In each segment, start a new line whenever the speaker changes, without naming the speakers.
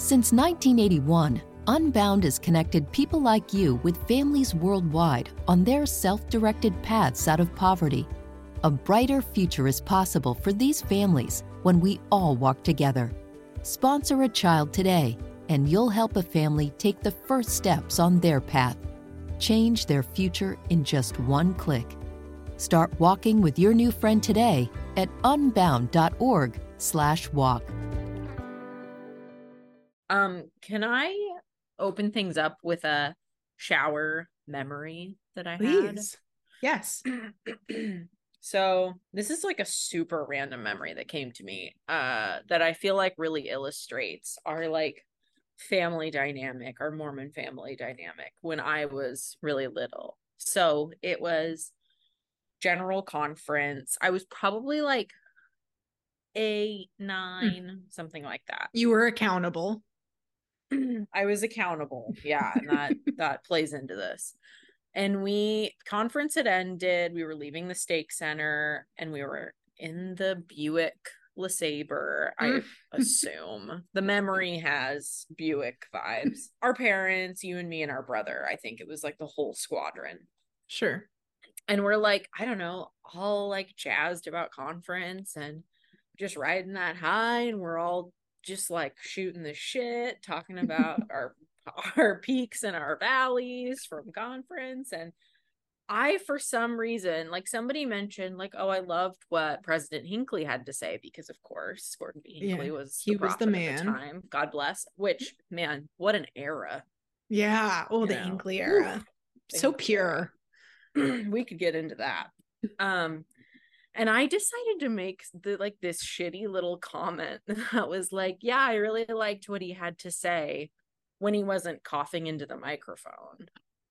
Since 1981, Unbound has connected people like you with families worldwide on their self-directed paths out of poverty. A brighter future is possible for these families when we all walk together. Sponsor a child today, and you'll help a family take the first steps on their path. Change their future in just one click. Start walking with your new friend today at unbound.org/walk.
Can I open things up with a shower memory that I
Please. Yes.
So this is like a super random memory that came to me that I feel like really illustrates our like family dynamic, our Mormon family dynamic when I was really little. So it was general conference. I was probably like 8, 9, something like that.
You were accountable.
I was accountable. Yeah, and that plays into this. And conference had ended. We were leaving the stake center and we were in the Buick LeSabre, I assume. The memory has Buick vibes. Our parents, you and me and our brother, I think it was like the whole squadron.
Sure.
And we're like, I don't know, all like jazzed about conference and just riding that high. And we're all just like shooting the shit, talking about our peaks and our valleys from conference. And I, for some reason, like somebody mentioned, like, oh, I loved what President Hinckley had to say because, of course, Gordon B. Hinckley was the man at the time. God bless. Which, man, what an era!
Yeah. Oh, the Hinckley era. So pure.
We could get into that. And I decided to make this shitty little comment that was like, yeah, I really liked what he had to say when he wasn't coughing into the microphone.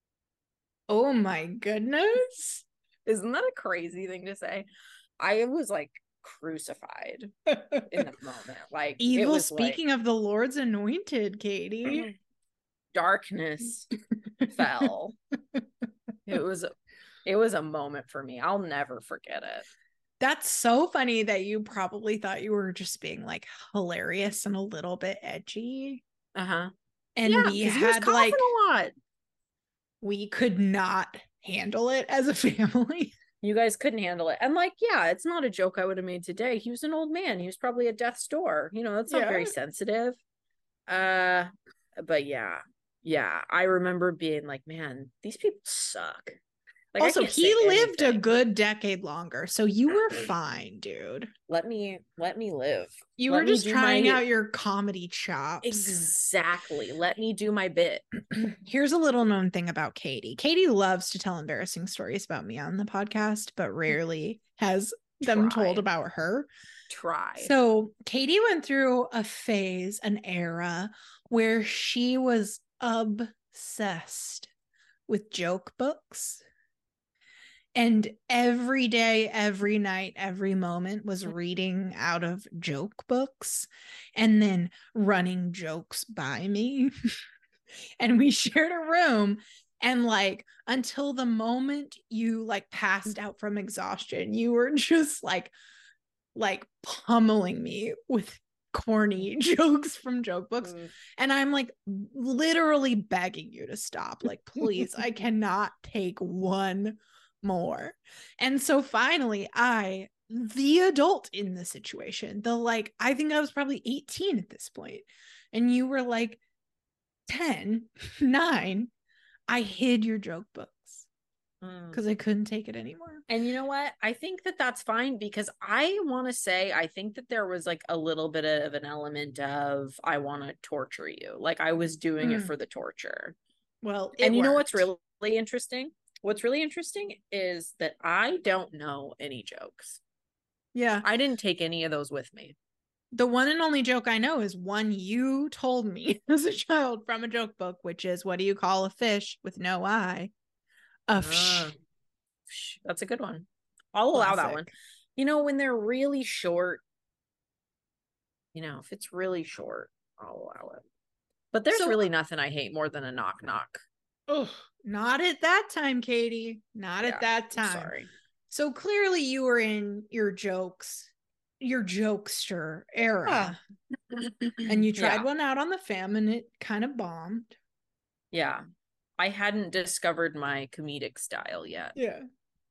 Oh my goodness.
Isn't that a crazy thing to say? I was like crucified in the moment. Like
evil, it was speaking of the Lord's anointed, Katie.
Darkness fell. It was a moment for me. I'll never forget it.
That's so funny that you probably thought you were just being like hilarious and a little bit edgy.
Uh-huh.
And
yeah,
we had like
a lot.
We could not handle it as a family.
You guys couldn't handle it. And like, yeah, it's not a joke I would have made today. He was an old man. He was probably at death's door. You know, that's not very sensitive. But yeah, I remember being like, man, these people suck. Like,
also, he lived a good decade longer, so you were fine, dude.
Let me live.
You were just trying out your comedy chops.
Exactly. Let me do my bit.
Here's a little known thing about Katie. Katie loves to tell embarrassing stories about me on the podcast, but rarely has them told about her. So Katie went through a phase, an era, where she was obsessed with joke books. And every day, every night, every moment was reading out of joke books and then running jokes by me. And we shared a room. And like, until the moment you like passed out from exhaustion, you were just like pummeling me with corny jokes from joke books. And I'm like literally begging you to stop. Like, please, I cannot take one more. And so finally, the adult in the situation, I think I was probably 18 at this point, and you were like 10, 9. I hid your joke books because I couldn't take it anymore.
And you know what? I think that that's fine, because I want to say, I think that there was like a little bit of an element of, I want to torture you. Like I was doing it for the torture.
Well,
and you know what's really interesting? What's really interesting is that I don't know any jokes.
Yeah.
I didn't take any of those with me.
The one and only joke I know is one you told me as a child from a joke book, which is, what do you call a fish with no eye?
That's a good one. I'll allow that one. You know, when they're really short, you know, if it's really short, I'll allow it. But there's really nothing I hate more than a knock knock.
Oh, not at that time, Katie. Not at that time.
Sorry.
So clearly you were in your jokester era. And you tried one out on the fam and it kind of bombed.
Yeah. I hadn't discovered my comedic style yet.
Yeah.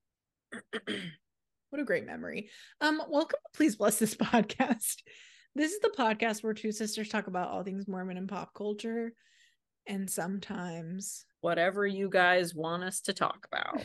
What a great memory. Welcome to Please Bless This Podcast. This is the podcast where two sisters talk about all things Mormon and pop culture, and sometimes
whatever you guys want us to talk about.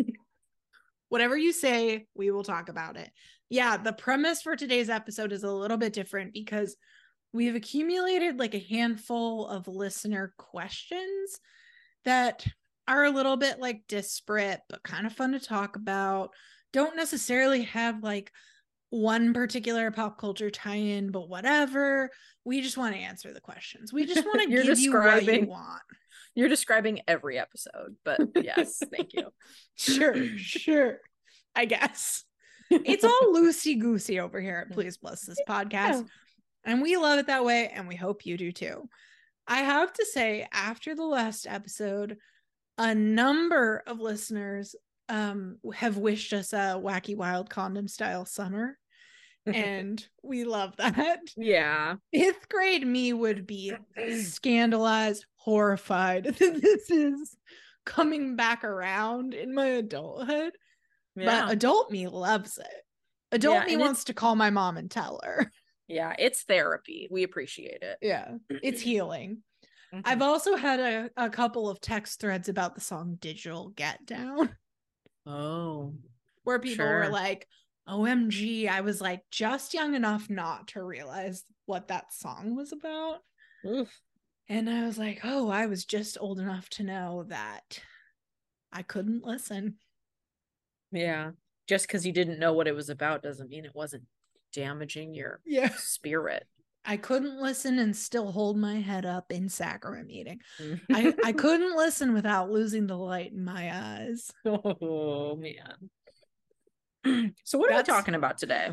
Whatever you say, we will talk about it. Yeah, the premise for today's episode is a little bit different because we've accumulated like a handful of listener questions that are a little bit like disparate, but kind of fun to talk about. Don't necessarily have like one particular pop culture tie-in, but whatever. We just want to answer the questions. We just want to give you what you want.
You're describing every episode, but yes, thank you.
Sure. I guess. It's all loosey-goosey over here at Please Bless This Podcast. Yeah. And we love it that way, and we hope you do too. I have to say, after the last episode, a number of listeners have wished us a Wacky Wild Condom style summer. And we love that.
Yeah.
5th grade me would be scandalized, horrified that this is coming back around in my adulthood. Yeah. But adult me loves it. Adult me wants to call my mom and tell her.
Yeah, it's therapy. We appreciate it.
Yeah, it's healing. Mm-hmm. I've also had a couple of text threads about the song Digital Get Down.
Oh.
Where people were like, OMG, I was like just young enough not to realize what that song was about. Oof. And I was like, oh, I was just old enough to know that I couldn't listen.
Yeah. Just because you didn't know what it was about doesn't mean it wasn't damaging your spirit.
I couldn't listen and still hold my head up in sacrament meeting. I couldn't listen without losing the light in my eyes.
Oh, man. So what are we talking about today?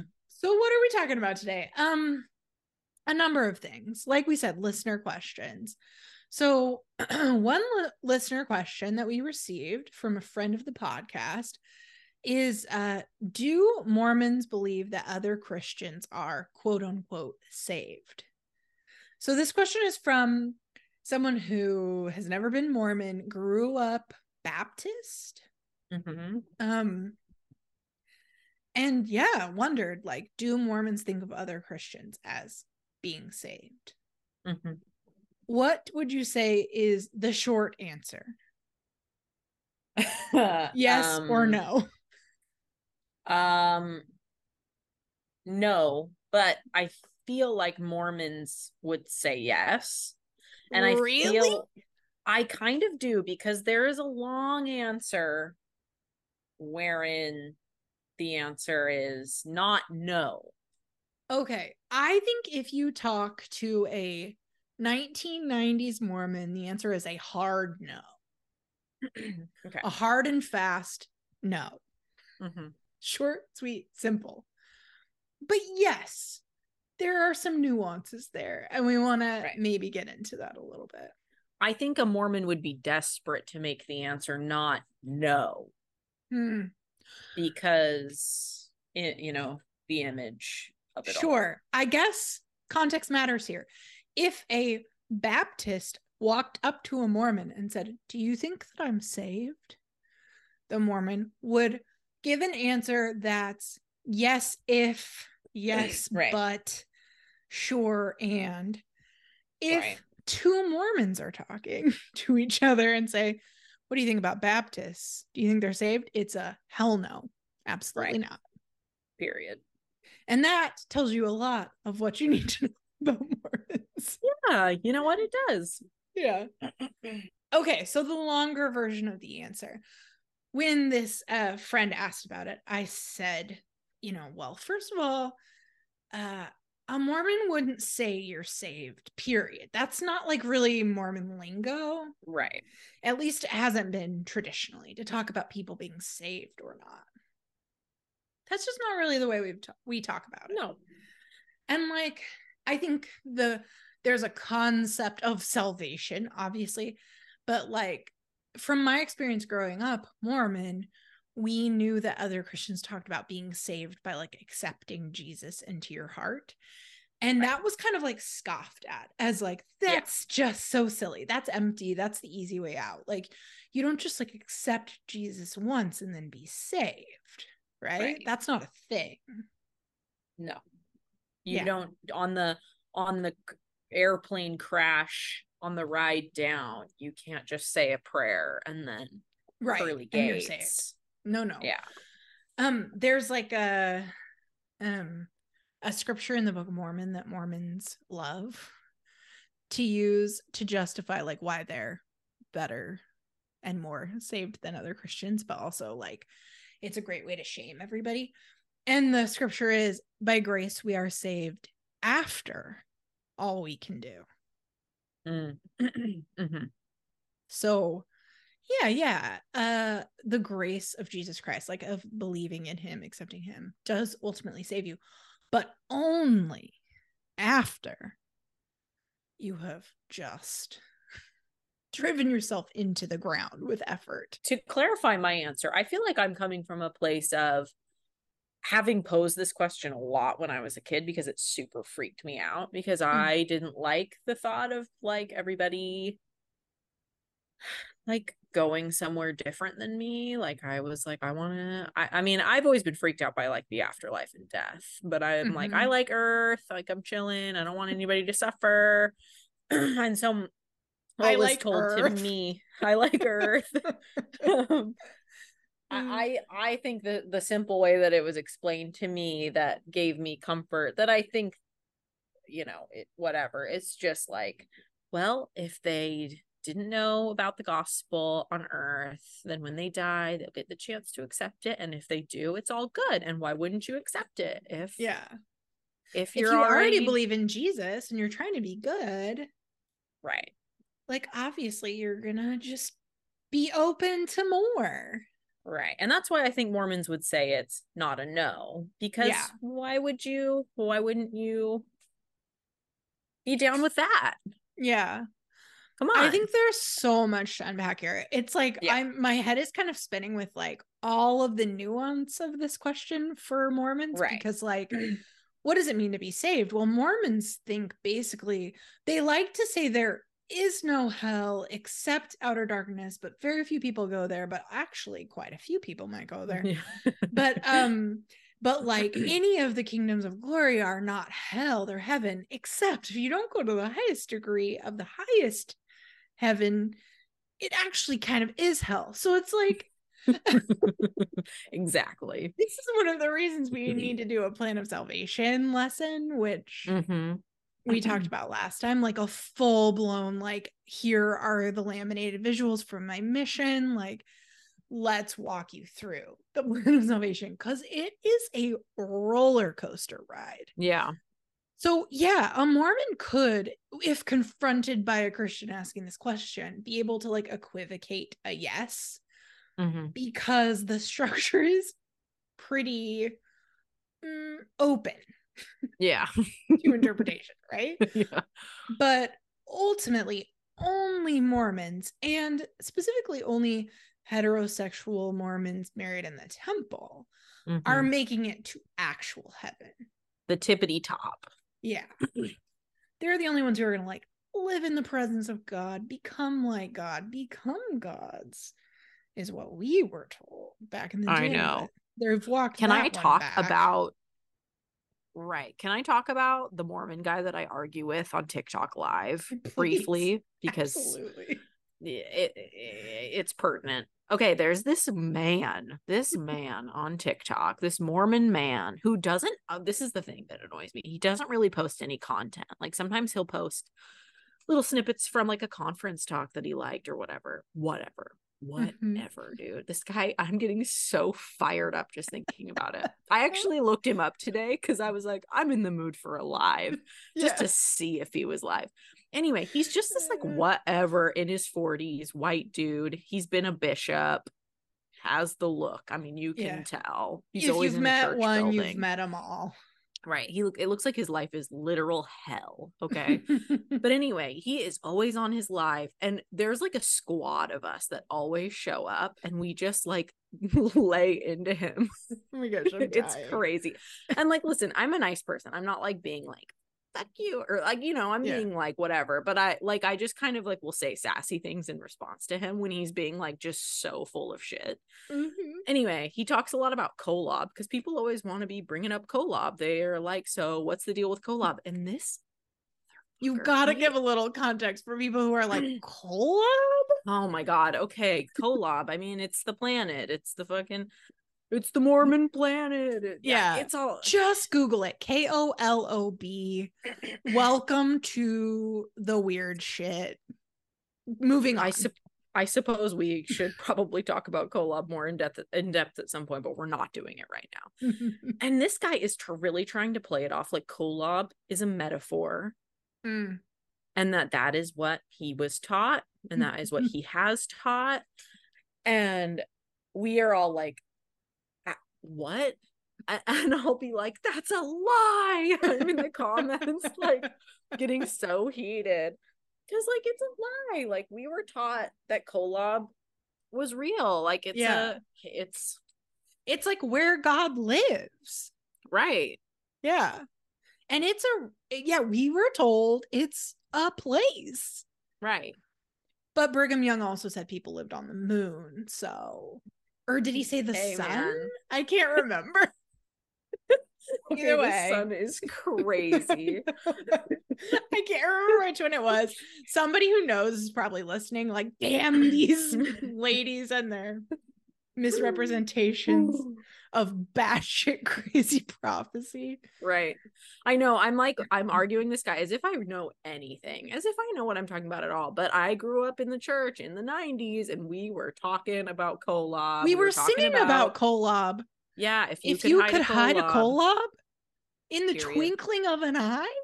A number of things. Like we said, listener questions. So one listener question that we received from a friend of the podcast is, do Mormons believe that other Christians are quote unquote saved? So this question is from someone who has never been Mormon, grew up Baptist. Mm-hmm. And wondered, like, do Mormons think of other Christians as being saved? Mm-hmm. What would you say is the short answer? Yes or no?
No, but I feel like Mormons would say yes. And I kind of do, because there is a long answer wherein the answer is not no.
Okay. I think if you talk to a 1990s Mormon, the answer is a hard no. Okay. A hard and fast no. Mm-hmm. Short, sweet, simple. But yes, there are some nuances there, and we want to maybe get into that a little bit.
I think a Mormon would be desperate to make the answer not no. Because, the image of it all.
Sure. I guess context matters here. If a Baptist walked up to a Mormon and said, do you think that I'm saved? The Mormon would give an answer that's yes, if, yes, but, sure, and. If two Mormons are talking to each other and say, what do you think about Baptists? Do you think they're saved? It's a hell no. Absolutely not.
Period.
And that tells you a lot of what you need to know about Mormons.
Yeah, you know what? It does.
Yeah. Okay, so the longer version of the answer. When this friend asked about it, I said, well, first of all, a Mormon wouldn't say you're saved, period. That's not like really Mormon lingo.
Right.
At least it hasn't been traditionally to talk about people being saved or not. That's just not really the way we talk about it.
No.
And like, I think there's a concept of salvation, obviously, but like from my experience growing up Mormon, we knew that other Christians talked about being saved by like accepting Jesus into your heart. And that was kind of like scoffed at as like, that's just so silly. That's empty. That's the easy way out. Like, you don't just like accept Jesus once and then be saved, right? That's not a thing.
No, you don't. On the airplane crash on the ride down, you can't just say a prayer and then pearly gates. And you're saved.
No. Yeah. There's like a scripture in the Book of Mormon that Mormons love to use to justify like why they're better and more saved than other Christians, but also like it's a great way to shame everybody. And the scripture is, by grace we are saved after all we can do.
Mm-hmm.
So the grace of Jesus Christ, like of believing in him, accepting him, does ultimately save you, but only after you have just driven yourself into the ground with effort.
To clarify my answer, I feel like I'm coming from a place of having posed this question a lot when I was a kid because it super freaked me out, because I didn't like the thought of like everybody like going somewhere different than me. Like I was like, I mean, I've always been freaked out by like the afterlife and death, but I'm like, I like Earth, like I'm chilling, I don't want anybody to suffer. And so I was told Earth. To me, I like Earth. I think that the simple way that it was explained to me that gave me comfort, that I think, whatever, it's just like, well, if they didn't know about the gospel on Earth, then when they die, they'll get the chance to accept it. And if they do, it's all good. And why wouldn't you accept it? If you
already believe in Jesus and you're trying to be good,
right?
Like, obviously you're gonna just be open to more.
Right. And that's why I think Mormons would say it's not a no, because why wouldn't you be down with that?
Yeah.
Come on.
I think there's so much to unpack here. It's like my head is kind of spinning with like all of the nuance of this question for Mormons, because like what does it mean to be saved? Well, Mormons think basically they like to say there is no hell except outer darkness, but very few people go there, but actually quite a few people might go there. But like any of the kingdoms of glory are not hell, they're heaven, except if you don't go to the highest degree of the highest heaven, it actually kind of is hell. So it's like
exactly.
This is one of the reasons we need to do a plan of salvation lesson, which we talked about last time, like a full-blown, like, here are the laminated visuals from my mission, like, let's walk you through the plan of salvation, because it is a roller coaster ride.
Yeah.
So yeah, a Mormon could, if confronted by a Christian asking this question, be able to like equivocate a yes, because the structure is pretty open to interpretation, right?
Yeah.
But ultimately, only Mormons, and specifically only heterosexual Mormons married in the temple, are making it to actual heaven.
The tippity top.
Yeah. They're the only ones who are going to like live in the presence of God, become like God, become gods, is what we were told back in the day.
I know.
They've walked.
Can I talk about the Mormon guy that I argue with on TikTok Live briefly? Because
absolutely.
It's pertinent. Okay, there's this man on TikTok, this Mormon man who doesn't, this is the thing that annoys me. He doesn't really post any content. Like sometimes he'll post little snippets from like a conference talk that he liked or whatever, dude. This guy, I'm getting so fired up just thinking about it. I actually looked him up today because I was like, I'm in the mood for a live just to see if he was live. Anyway, he's just this like whatever in his 40s white dude. He's been a bishop, has the look. I mean, you can tell. He's
if
always
you've
in a church
met one,
building.
you've met them all.
Right. It looks like his life is literal hell. Okay. But anyway, he is always on his live, and there's like a squad of us that always show up, and we just like lay into him.
Oh my gosh, I'm
it's crazy. And like, listen, I'm a nice person. I'm not like being like fuck you, or like, I'm being like whatever, but I just kind of like will say sassy things in response to him when he's being like just so full of shit. Anyway, he talks a lot about Kolob because people always want to be bringing up Kolob. They're like, so what's the deal with Kolob? And this,
you gotta give a little context for people who are like, Kolob?
Oh my god, okay, Kolob. I mean, it's the planet. It's the Mormon planet.
Yeah,
it's all.
Just Google it. Kolob. Welcome to the weird shit. Moving on.
I suppose we should probably talk about Kolob more in depth at some point, but we're not doing it right now. And this guy is really trying to play it off like Kolob is a metaphor, and that is what he was taught, and that is what he has taught, and we are all like, what? And I'll be like, that's a lie. I'm in the comments like getting so heated because like it's a lie. Like we were taught that Kolob was real. Like it's
like where God lives,
right?
Yeah. And we were told it's a place,
right?
But Brigham Young also said people lived on the moon, so. Or did he say the sun? Man. I can't remember.
Okay, either way, the sun is crazy.
I can't remember which one it was. Somebody who knows is probably listening, like, damn these ladies and their misrepresentations of batshit crazy prophecy.
Right. I know. I'm arguing this guy as if I know anything, as if I know what I'm talking about at all. But I grew up in the church in the 90s and we were talking about Kolob.
We were singing about Kolob.
Yeah.
If you could hide a Kolob in the twinkling of an eye.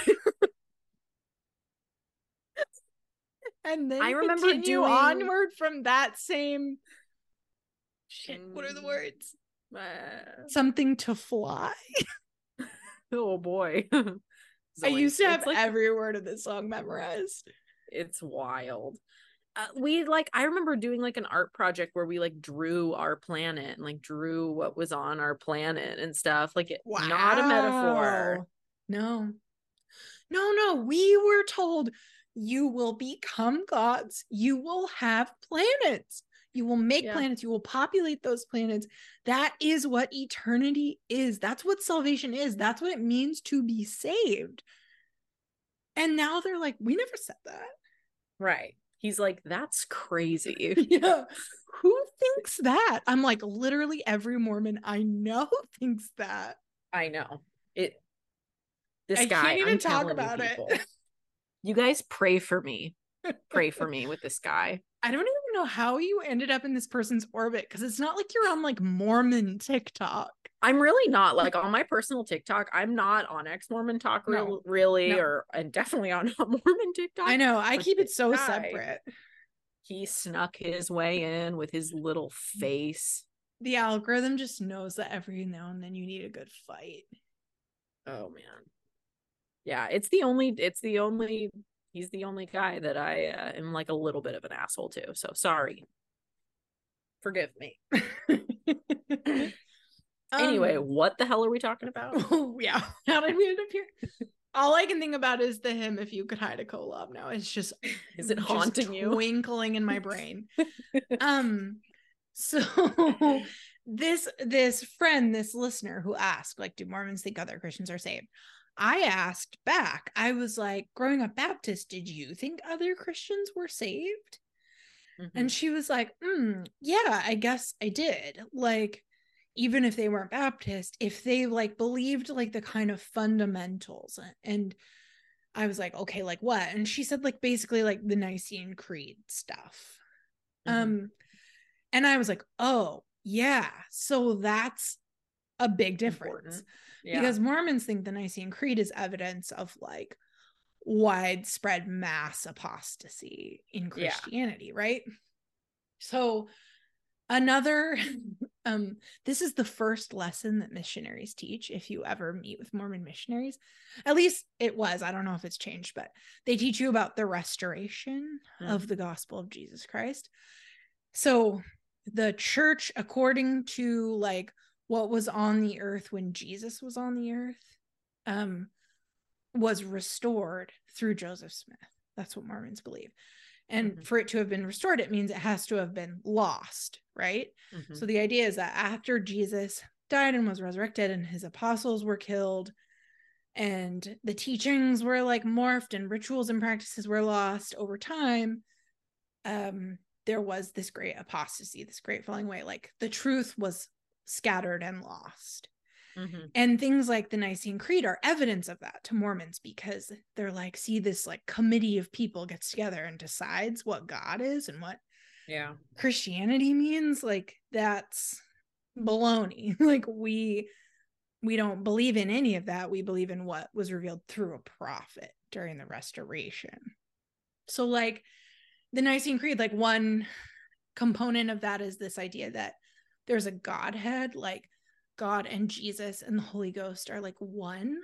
And then I remember continue onward from that same shit. What are the words? Something to fly.
Oh boy.
Zoe, I used to have every word of this song memorized.
It's wild. I remember doing like an art project where we like drew our planet and like drew what was on our planet and stuff. Like not a metaphor.
No. We were told you will become gods. You will have planets. You will make planets. You will populate those planets. That is what eternity is. That's what salvation is. That's what it means to be saved. And now they're like, we never said that.
Right. He's like, that's crazy.
Yeah. Who thinks that? I'm like, literally every Mormon I know thinks that.
I know. This guy, can't even talk about it. You guys pray for me. Pray for me with this guy.
I don't even know how you ended up in this person's orbit because it's not like you're on like Mormon TikTok.
I'm really not. Like on my personal TikTok, I'm not on ex-Mormon talk really, and definitely on Mormon TikTok.
I know. I keep it so separate.
He snuck his way in with his little face.
The algorithm just knows that every now and then you need a good fight.
Oh man. Yeah, he's the only guy that I am like a little bit of an asshole to. So sorry. Forgive me. Anyway, what the hell are we talking about?
Oh, yeah. How did we end up here? All I can think about is the hymn "If You Could Hide a Kolob." Now it's just
is it haunting you?
Twinkling in my brain. So this friend, this listener who asked, like, do Mormons think other Christians are saved? I asked back. I was like, growing up Baptist, did you think other Christians were saved? Mm-hmm. And she was like, yeah, I guess I did. Like, even if they weren't Baptist, if they like believed like the kind of fundamentals. And I was like, okay, like what? And she said like basically like the Nicene Creed stuff. Mm-hmm. And I was like, oh yeah, so that's a big difference. Yeah. Because Mormons think the Nicene Creed is evidence of like widespread mass apostasy in Christianity, right? So another this is the first lesson that missionaries teach if you ever meet with Mormon missionaries. At least it was. I don't know if it's changed, but they teach you about the restoration of the gospel of Jesus Christ. So the church, according to like what was on the earth when Jesus was on the earth, was restored through Joseph Smith. That's what Mormons believe. And for it to have been restored, it means it has to have been lost, right? So the idea is that after Jesus died and was resurrected and his apostles were killed and the teachings were like morphed and rituals and practices were lost over time, there was this great apostasy, this great falling away. Like the truth was scattered and lost. And things like the Nicene Creed are evidence of that to Mormons, because they're like, see, this like committee of people gets together and decides what God is and what Christianity means. Like that's baloney. Like we don't believe in any of that. We believe in what was revealed through a prophet during the Restoration. So like the Nicene Creed, like one component of that is this idea that there's a Godhead, like God and Jesus and the Holy Ghost are like one.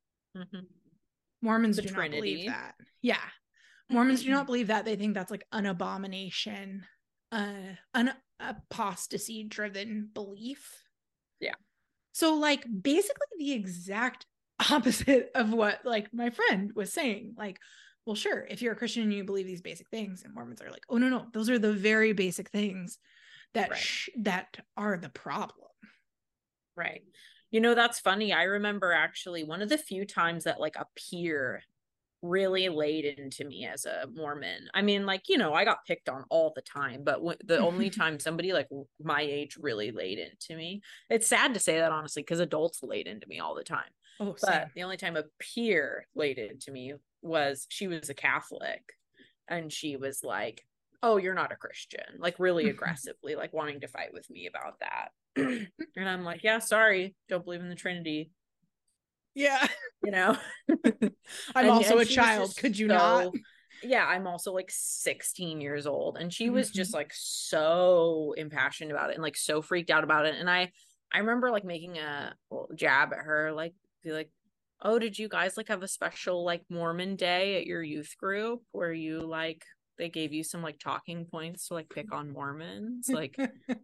Mormons do not believe that. Yeah. Mormons do not believe that. They think that's like an abomination, an apostasy driven belief. Yeah. So like basically the exact opposite of what like my friend was saying. Like, well, sure, if you're a Christian and you believe these basic things, and Mormons are like, oh no, those are the very basic things that that are the problem.
Right. You know, that's funny. I remember actually one of the few times that like a peer really laid into me as a Mormon. I mean, like, you know, I got picked on all the time, but the only time somebody like my age really laid into me, it's sad to say that honestly, because adults laid into me all the time. Oh, but the only time a peer laid into me was, she was a Catholic and she was like, oh, you're not a Christian, like really aggressively, like wanting to fight with me about that. And I'm like, yeah, sorry, don't believe in the Trinity.
Yeah.
You know,
I'm also a child. Could you not?
Yeah, I'm also like 16 years old. And she was just like so impassioned about it and like so freaked out about it. And I remember like making a jab at her, like, be like, oh, did you guys like have a special like Mormon day at your youth group where you like, they gave you some like talking points to like pick on Mormons? Like,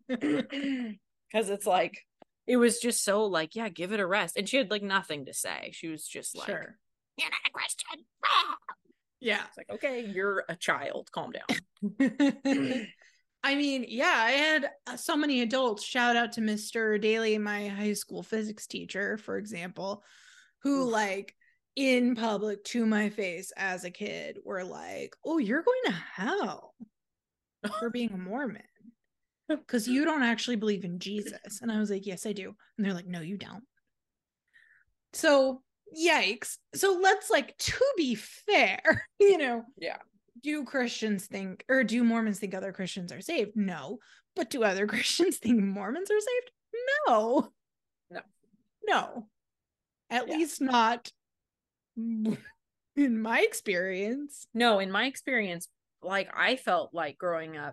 because it's like, it was just so like, yeah, give it a rest. And she had like nothing to say. She was just like, sure, you're not a Christian. Yeah. It's like, okay, you're a child. Calm down.
I mean, yeah, I had so many adults, shout out to Mr. Daly, my high school physics teacher, for example, who like in public to my face as a kid were like, oh, you're going to hell for being a Mormon because you don't actually believe in Jesus. And I was like, yes, I do. And they're like, no, you don't. So yikes. So let's like, to be fair, you know, yeah. Do Christians think, or do Mormons think other Christians are saved? No. But do other Christians think Mormons are saved? No. No. At least not in my experience.
No, in my experience, like I felt like growing up,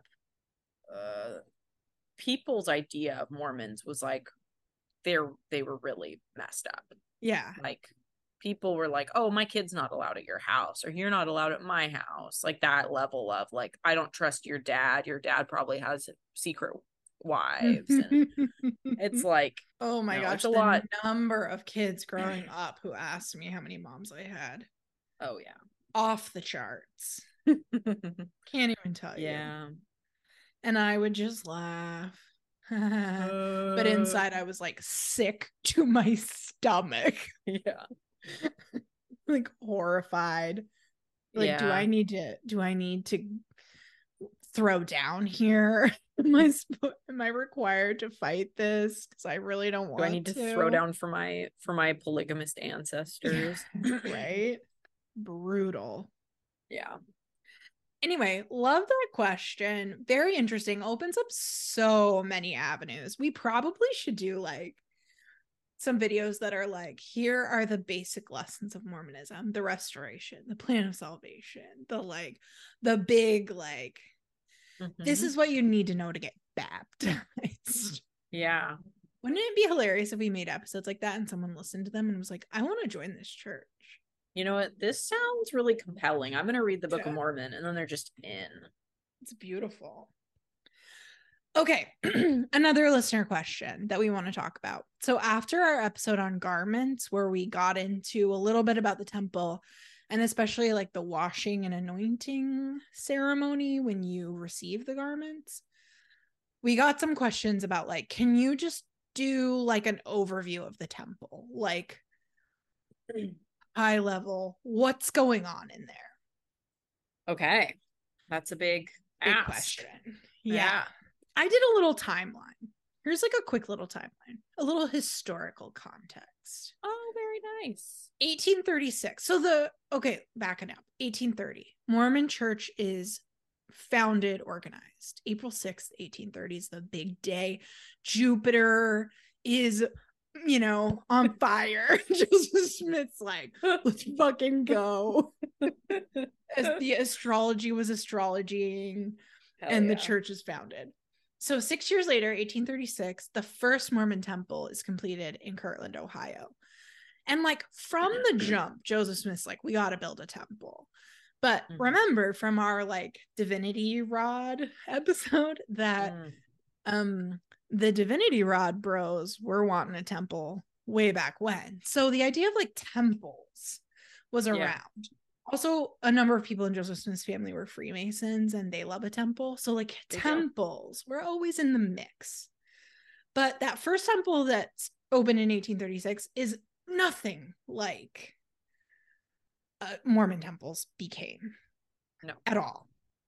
people's idea of Mormons was like they were really messed up. Yeah. Like people were like, oh, my kid's not allowed at your house, or you're not allowed at my house. Like that level of like, I don't trust your dad. Your dad probably has secret wives. And it's like,
oh my gosh, it's a lot. Number of kids growing up who asked me how many moms I had.
Oh yeah.
Off the charts. Can't even tell you. Yeah. And I would just laugh. But inside I was like sick to my stomach. Yeah. Like horrified. Like, yeah. do I need to throw down here? Am I required to fight this? Because I really don't want to.
Do I need to throw down for my polygamist ancestors?
Right? Brutal.
Yeah.
Anyway, love that question. Very interesting. Opens up so many avenues. We probably should do like some videos that are like, here are the basic lessons of Mormonism, the restoration, the plan of salvation, the big like, this is what you need to know to get baptized.
Yeah.
Wouldn't it be hilarious if we made episodes like that and someone listened to them and was like, I want to join this church?
You know what? This sounds really compelling. I'm going to read the Book of Mormon, and then they're just in.
It's beautiful. Okay, another listener question that we want to talk about. So after our episode on garments, where we got into a little bit about the temple and especially like the washing and anointing ceremony when you receive the garments, we got some questions about like, can you just do like an overview of the temple? Like high level, what's going on in there?
Okay. That's a big
question. Yeah. I did a little timeline. Here's like a quick little timeline, a little historical context.
Oh, very nice.
1836. So backing up. 1830. Mormon Church is founded, organized. April 6th, 1830 is the big day. Jupiter is, on fire. Joseph Smith's like, let's fucking go. As the astrology was astrologying. And the church is founded. So 6 years later, 1836, the first Mormon temple is completed in Kirtland, Ohio. And like from the jump, Joseph Smith's like, we got to build a temple. But remember from our like Divinity Rod episode that the Divinity Rod bros were wanting a temple way back when. So the idea of like temples was around. Also, a number of people in Joseph Smith's family were Freemasons and they love a temple. So like temples were always in the mix. But that first temple that's opened in 1836 is nothing like Mormon temples became.
No.
At all.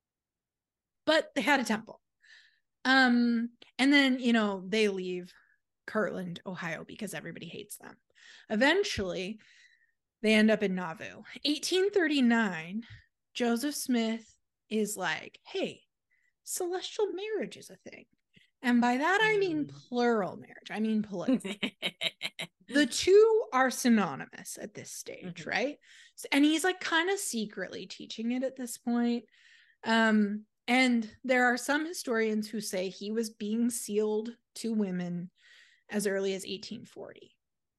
But they had a temple. And then, they leave Kirtland, Ohio because everybody hates them. Eventually, they end up in Nauvoo. 1839, Joseph Smith is like, hey, celestial marriage is a thing. And by that, I mean plural marriage. I mean polygamy. The two are synonymous at this stage, right? And he's like kind of secretly teaching it at this point. And there are some historians who say he was being sealed to women as early as 1840.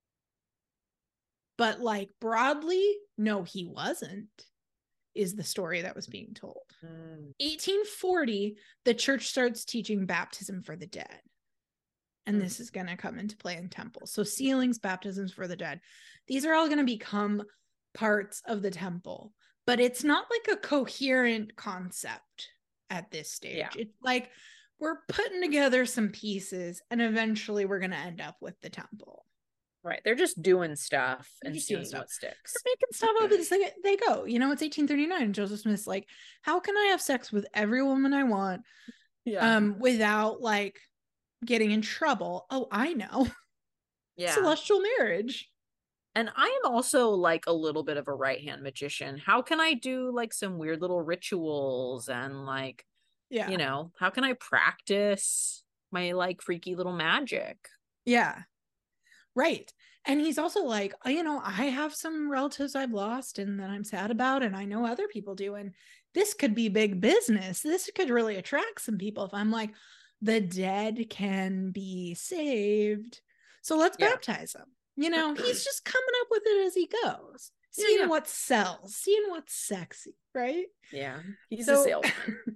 But like broadly, no, he wasn't, is the story that was being told. 1840, the church starts teaching baptism for the dead. And this is going to come into play in temples. So sealings, baptisms for the dead. These are all going to become parts of the temple. But it's not like a coherent concept at this stage. Yeah. It's like we're putting together some pieces and eventually we're going to end up with the temple.
Right. They're just doing stuff and seeing what sticks.
They're making stuff up as they go. It's 1839. Joseph Smith's like, how can I have sex with every woman I want without like getting in trouble? Oh, I know. Yeah. Celestial marriage.
And I am also like a little bit of a right-hand magician. How can I do like some weird little rituals and like, how can I practice my like freaky little magic?
Yeah. Right. And he's also like, I have some relatives I've lost and that I'm sad about, and I know other people do. And this could be big business. This could really attract some people if I'm like, the dead can be saved. So let's baptize them. He's just coming up with it as he goes, seeing what sells, seeing what's sexy. Right.
Yeah. He's a salesman.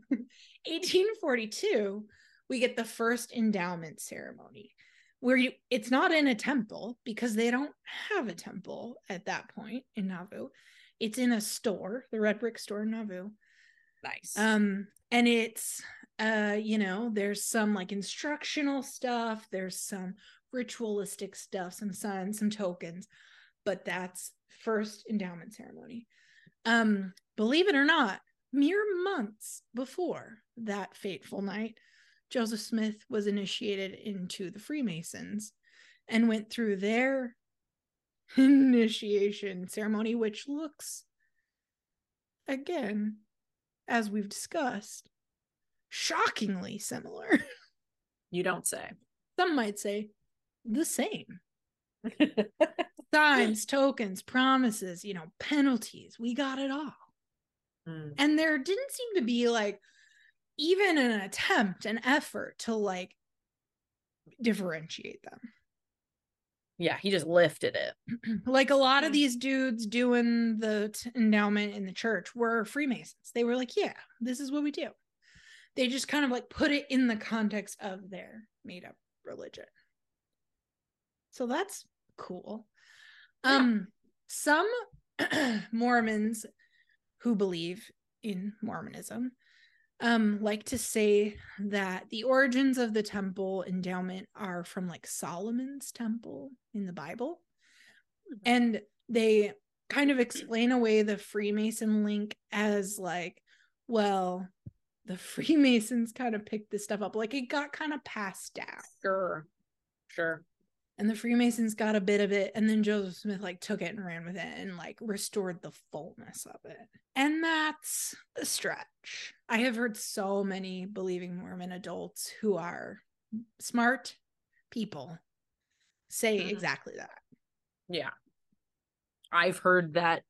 1842, we get the first endowment ceremony. Where it's not in a temple because they don't have a temple at that point in Nauvoo. It's in a store, the Red Brick store in Nauvoo.
Nice.
And it's, there's some like instructional stuff. There's some ritualistic stuff, some signs, some tokens, but that's first endowment ceremony. Believe it or not, mere months before that fateful night, Joseph Smith was initiated into the Freemasons and went through their initiation ceremony, which looks, again, as we've discussed, shockingly similar.
You don't say.
Some might say the same. Signs, tokens, promises, penalties. We got it all. And there didn't seem to be like even an attempt, an effort to like differentiate them.
Yeah, he just lifted it.
Like a lot of these dudes doing the endowment in the church were Freemasons. They were like, yeah, this is what we do. They just kind of like put it in the context of their made up religion. So that's cool. Some Mormons who believe in Mormonism like to say that the origins of the temple endowment are from like Solomon's temple in the Bible. And they kind of explain away the Freemason link as like, well, the Freemasons kind of picked this stuff up. Like it got kind of passed down.
Sure.
And the Freemasons got a bit of it. And then Joseph Smith like took it and ran with it and like restored the fullness of it. And that's a stretch. I have heard so many believing Mormon adults who are smart people say exactly that.
Yeah. I've heard that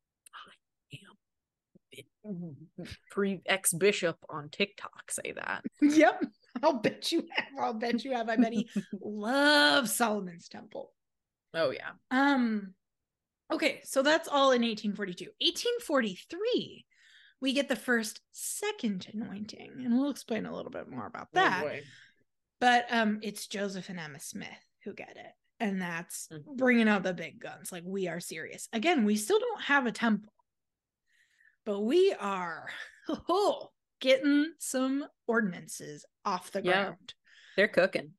ex-bishop on TikTok say that.
Yep. I'll bet you have. I bet he loves Solomon's temple.
Oh yeah.
Okay, so that's all in 1842. 1843, we get the first second anointing, and we'll explain a little bit more about that. But it's Joseph and Emma Smith who get it. And that's bringing out the big guns. Like, we are serious. Again, we still don't have a temple, but we are getting some ordinances off the ground.
They're cooking.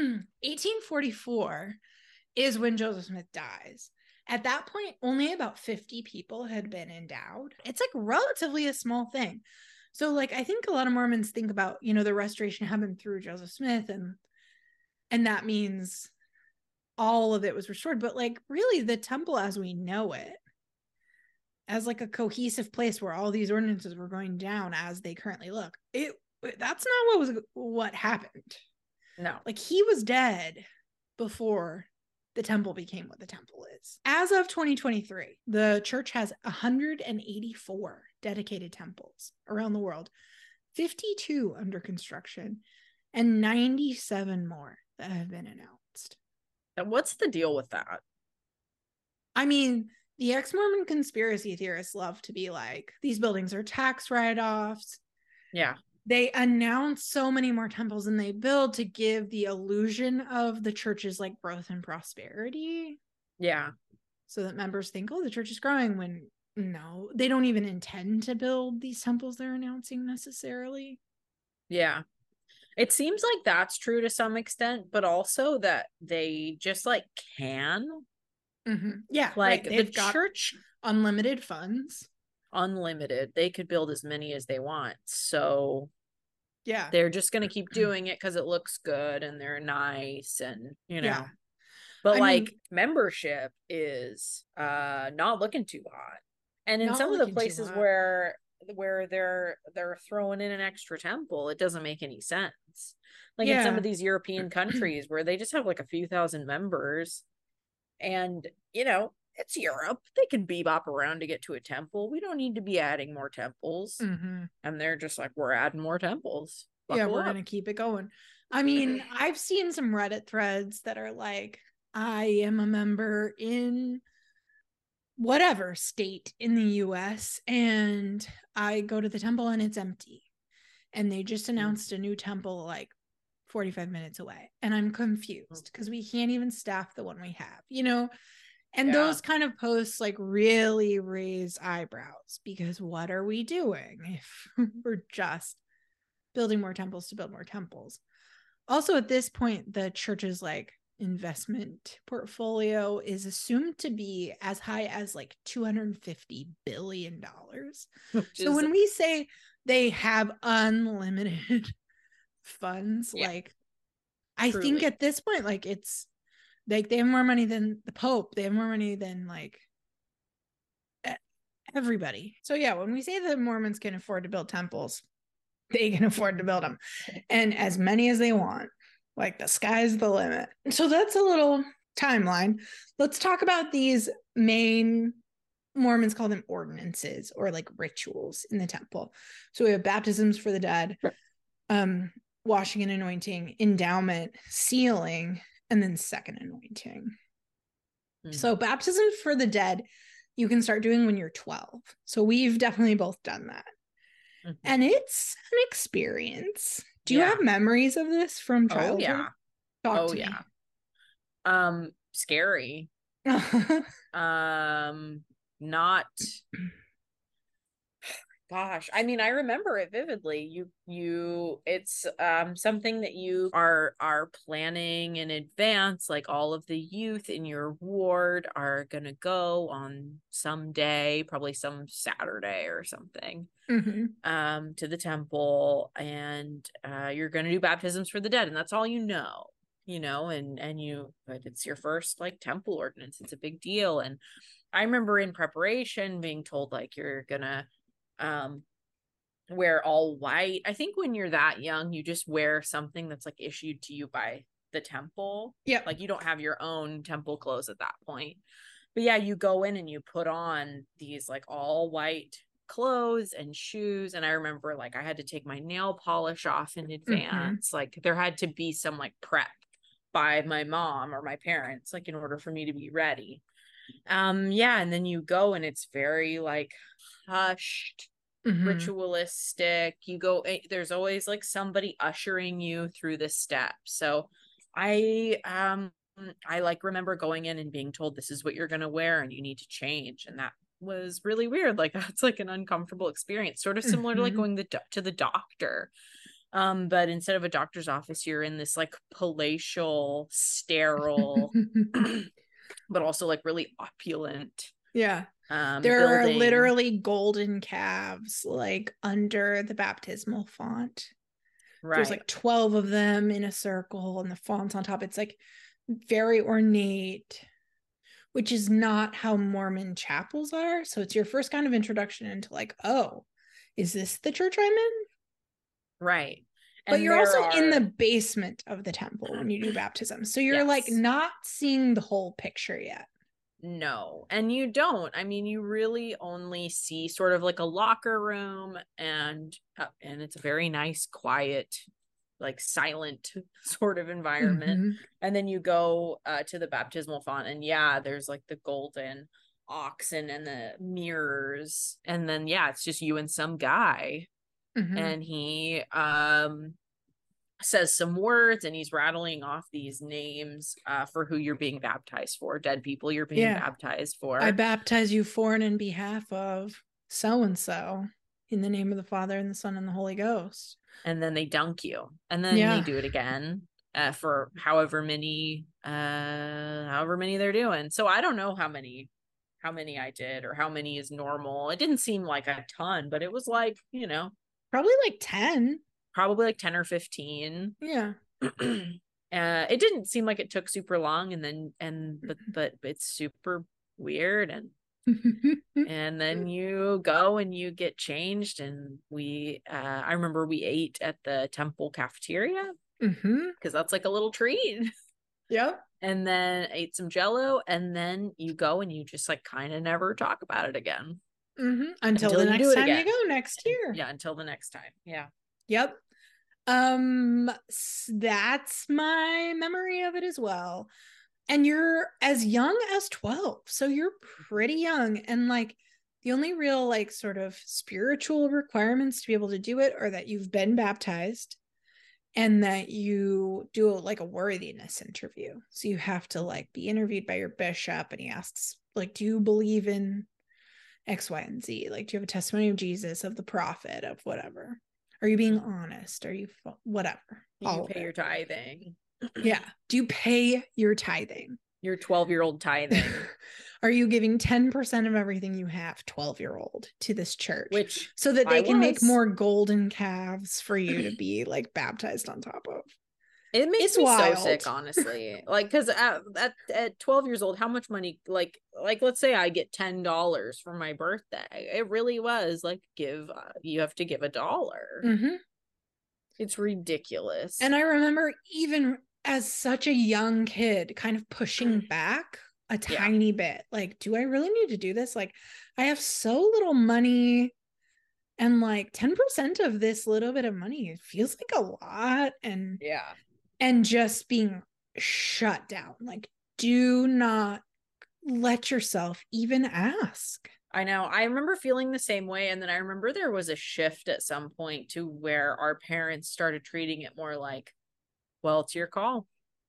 1844 is when Joseph Smith dies. At that point, only about 50 people had been endowed. It's like relatively a small thing. So like, I think a lot of Mormons think about, you know, the restoration happened through Joseph Smith and that means all of it was restored. But like, really the temple as we know it, as like a cohesive place where all these ordinances were going down as they currently look, that's not what happened.
No.
Like, he was dead before the temple became what the temple is. As of 2023, the church has 184 dedicated temples around the world, 52 under construction, and 97 more that have been announced.
And what's the deal with that?
I mean, the ex-Mormon conspiracy theorists love to be like, these buildings are tax write-offs.
Yeah.
They announce so many more temples than they build to give the illusion of the church's like growth and prosperity.
Yeah.
So that members think, oh, the church is growing, when no, they don't even intend to build these temples they're announcing necessarily.
Yeah. It seems like that's true to some extent, but also that they just like can.
Mm-hmm. Yeah.
Like
right.
the church,
unlimited funds.
Unlimited. They could build as many as they want. So
yeah,
they're just going to keep doing it because it looks good and they're nice and, you know.
Yeah.
But I mean, membership is not looking too hot. And in some of the places where they're throwing in an extra temple, it doesn't make any sense. Like in some of these European countries where they just have like a few thousand members, and you know, it's Europe. They can bebop around to get to a temple. We don't need to be adding more temples.
Mm-hmm.
And they're just like, we're adding more temples.
Buckle we're gonna keep it going. I mean, I've seen some Reddit threads that are like, I am a member in whatever state in the US and I go to the temple and it's empty. And they just announced a new temple like 45 minutes away. And I'm confused because we can't even staff the one we have, you know? And those kind of posts like really raise eyebrows, because what are we doing if we're just building more temples to build more temples? Also, at this point, the church's like investment portfolio is assumed to be as high as like $250 billion. So when we say they have unlimited funds, like I think at this point, like it's like they have more money than the Pope, they have more money than like everybody. So yeah, when we say that Mormons can afford to build temples, they can afford to build them, and as many as they want. Like, the sky's the limit. So that's a little timeline. Let's talk about these main, Mormons call them ordinances or like rituals in the temple. So we have baptisms for the dead, washing and anointing, endowment, sealing, and then second anointing. So baptisms for the dead, you can start doing when you're 12. So we've definitely both done that. And it's an experience. Do you have memories of this from childhood?
Oh yeah. Scary. Not Gosh, I mean, I remember it vividly. It's something that you are planning in advance. Like all of the youth in your ward are gonna go on some day, probably some Saturday or something, to the temple, and you're gonna do baptisms for the dead, and that's all but it's your first like temple ordinance. It's a big deal, and I remember in preparation being told like you're gonna wear all white. I think when you're that young, you just wear something that's like issued to you by the temple.
Yeah.
Like you don't have your own temple clothes at that point. But yeah, you go in and you put on these like all white clothes and shoes. And I remember like I had to take my nail polish off in advance. Like there had to be some like prep by my mom or my parents, like in order for me to be ready. And then you go and it's very like hushed, ritualistic. You go, there's always like somebody ushering you through the steps. So I like remember going in and being told this is what you're gonna wear and you need to change, and that was really weird. Like that's like an uncomfortable experience, sort of similar to like going to the doctor. But instead of a doctor's office, you're in this like palatial, sterile but also like really opulent.
Yeah. There are literally golden calves like under the baptismal font. Right. There's like 12 of them in a circle and the font's on top. It's like very ornate, which is not how Mormon chapels are. So it's your first kind of introduction into like, oh, is this the church I'm in?
Right.
But you're also in the basement of the temple when you do baptism. So you're like not seeing the whole picture yet.
No, and you don't. I mean, you really only see sort of like a locker room and it's a very nice, quiet, like silent sort of environment. And then you go to the baptismal font and there's like the golden oxen and the mirrors. And then, it's just you and some guy. And he says some words and he's rattling off these names for who you're being baptized for, dead people you're being baptized for.
I baptize you for and in behalf of so-and-so in the name of the Father and the Son and the Holy Ghost.
And then they dunk you. And then they do it again for however many they're doing. So I don't know how many I did or how many is normal. It didn't seem like a ton, but it was like,
probably like 10.
Probably like 10 or 15.
Yeah.
It didn't seem like it took super long, but it's super weird, and then you go and you get changed, and I remember we ate at the temple cafeteria because that's like a little treat.
Yep.
And then ate some Jello, and then you go and you just like kind of never talk about it again.
Until the next time you go next year.
Yeah, until the next time. Yeah.
Yep. That's my memory of it as well. And you're as young as 12, so you're pretty young, and like the only real like sort of spiritual requirements to be able to do it are that you've been baptized and that you do like a worthiness interview. So you have to like be interviewed by your bishop, and he asks like, do you believe in X, Y, and Z? Like, do you have a testimony of Jesus, of the prophet, of whatever? Are you being honest? Are you whatever?
Do you pay your tithing?
Yeah. Do you pay your tithing?
Your 12-year-old tithing.
Are you giving 10% of everything you have, 12-year-old, to this church?
So
that they can make more golden calves for you to be like baptized on top of.
It makes me wild. So sick, honestly. Like, because at 12 years old, how much money? Like let's say I get $10 for my birthday. It really was like you have to give $1. It's ridiculous.
And I remember even as such a young kid, kind of pushing back a tiny bit. Like, do I really need to do this? Like, I have so little money, and like 10% of this little bit of money, it feels like a lot. And just being shut down. Like, do not let yourself even ask.
I know. I remember feeling the same way. And then I remember there was a shift at some point to where our parents started treating it more like, well, it's your call.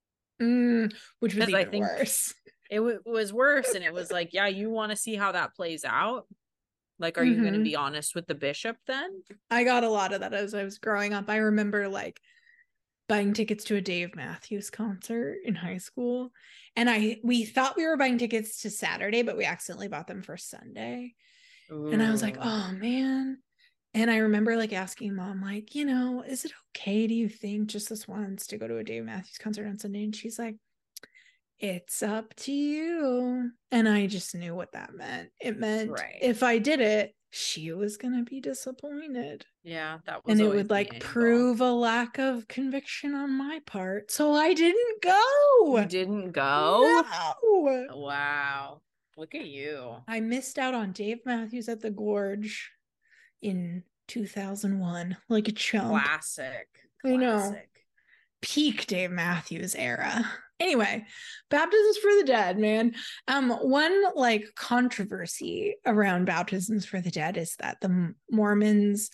Which was even worse.
It was worse. And it was like, yeah, you want to see how that plays out? Like, are you going to be honest with the bishop then?
I got a lot of that as I was growing up. I remember like buying tickets to a Dave Matthews concert in high school. And we thought we were buying tickets to Saturday, but we accidentally bought them for Sunday. Ooh. And I was like, oh man. And I remember like asking mom, like, is it okay, do you think, just this once to go to a Dave Matthews concert on Sunday? And she's like, it's up to you. And I just knew what that meant. It meant if I did it, she was going to be disappointed.
Yeah, that was.
And it would like prove a lack of conviction on my part. So I didn't go.
You didn't go?
No.
Wow. Look at you.
I missed out on Dave Matthews at the Gorge in 2001. Like a chump.
Classic.
I know. Peak Dave Matthews era. Anyway, baptisms for the dead, man. One like controversy around baptisms for the dead is that the Mormons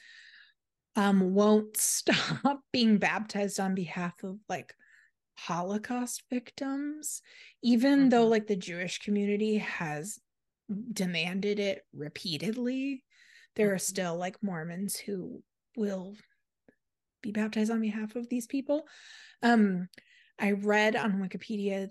won't stop being baptized on behalf of like Holocaust victims, even though like the Jewish community has demanded it repeatedly. There are still like Mormons who will be baptized on behalf of these people. I read on Wikipedia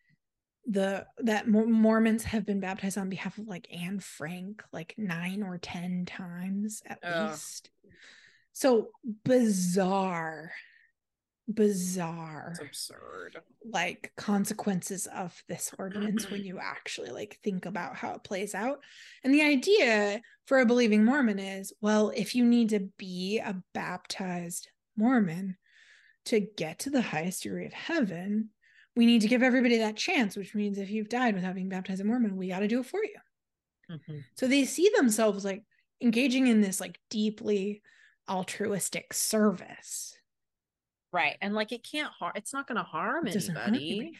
that Mormons have been baptized on behalf of like Anne Frank like 9 or 10 times at least. So bizarre. It's
absurd.
Like consequences of this ordinance when you actually like think about how it plays out. And the idea for a believing Mormon is, well, if you need to be a baptized Mormon to get to the highest degree of heaven, we need to give everybody that chance, which means if you've died without being baptized a Mormon, we got to do it for you. So they see themselves like engaging in this like deeply altruistic service.
Right. And like it can't harm, it's not going to harm anybody.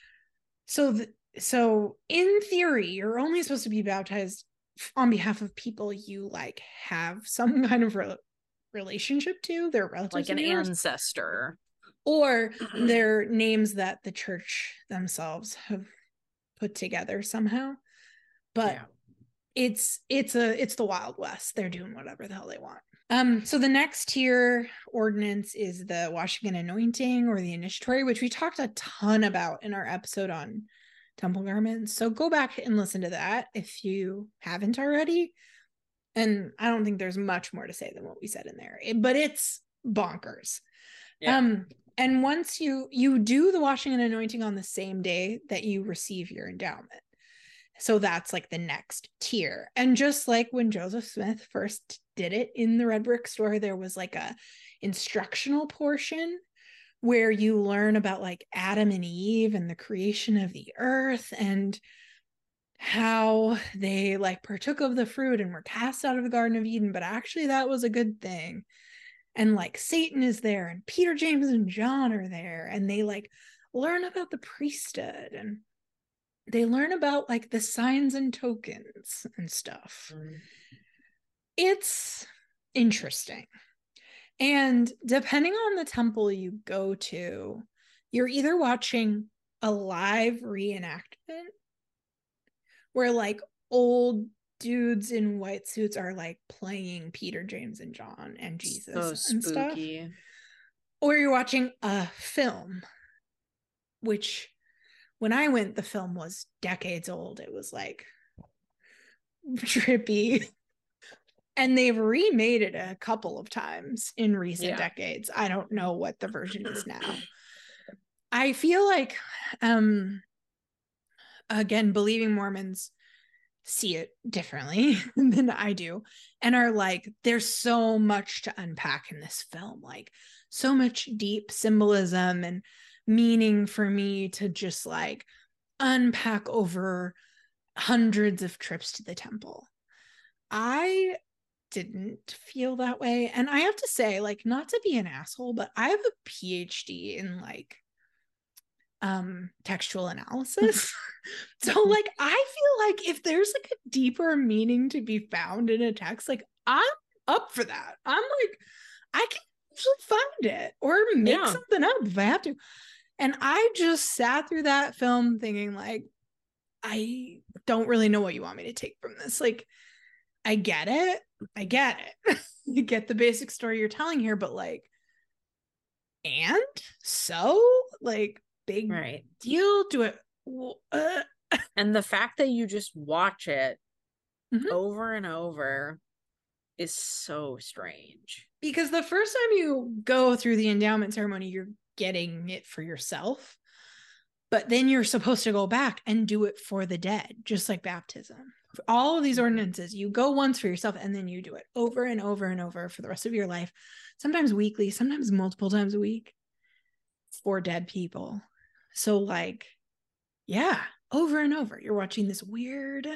So in theory, you're only supposed to be baptized on behalf of people you like have some kind of relationship to, their relatives,
like an ancestor,
or their names that the church themselves have put together somehow. But it's the Wild West. They're doing whatever the hell they want. So the next tier ordinance is the washing and anointing, or the initiatory, which we talked a ton about in our episode on temple garments. So go back and listen to that if you haven't already. And I don't think there's much more to say than what we said in there, but it's bonkers. Yeah. And once you do the washing and anointing on the same day that you receive your endowment. So that's like the next tier. And just like when Joseph Smith first did it in the Red Brick Store, there was like a instructional portion where you learn about like Adam and Eve and the creation of the earth and how they like partook of the fruit and were cast out of the Garden of Eden, but actually that was a good thing. And like Satan is there, and Peter, James, and John are there, and they like learn about the priesthood, and they learn about like the signs and tokens and stuff. It's interesting. And depending on the temple you go to, you're either watching a live reenactment where like old dudes in white suits are like playing Peter, James, and John and Jesus and stuff. Or you're watching a film, which when I went, the film was decades old. It was like trippy. And they've remade it a couple of times in recent decades. I don't know what the version is now. I feel like, again, believing Mormons see it differently than I do, and are like, there's so much to unpack in this film, like so much deep symbolism and meaning for me to just like unpack over hundreds of trips to the temple. I didn't feel that way. And I have to say, like, not to be an asshole, but I have a PhD in like textual analysis. So like I feel like if there's like a deeper meaning to be found in a text, like I'm up for that. I'm like, I can usually find it or make something up if I have to. And I just sat through that film thinking like, I don't really know what you want me to take from this. Like, I get it. You get the basic story you're telling here, but like, and so like big deal, do it.
And the fact that you just watch it over and over is so strange.
Because the first time you go through the endowment ceremony, you're getting it for yourself. But then you're supposed to go back and do it for the dead, just like baptism. For all of these ordinances, you go once for yourself and then you do it over and over and over for the rest of your life, sometimes weekly, sometimes multiple times a week for dead people. So like, yeah, over and over, you're watching this weird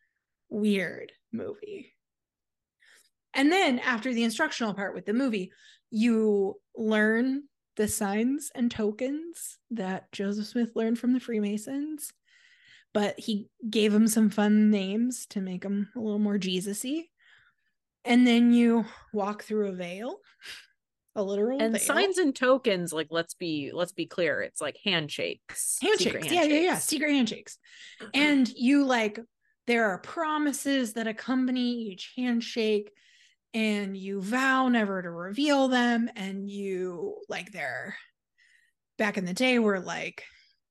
movie. And then after the instructional part with the movie, you learn the signs and tokens that Joseph Smith learned from the Freemasons, but he gave them some fun names to make them a little more Jesus-y. And then you walk through a veil, a literal
and
veil.
Signs and tokens, like let's be clear, it's like handshakes.
Yeah, secret handshakes. And you like, there are promises that accompany each handshake, and you vow never to reveal them. And you like, they're back in the day were like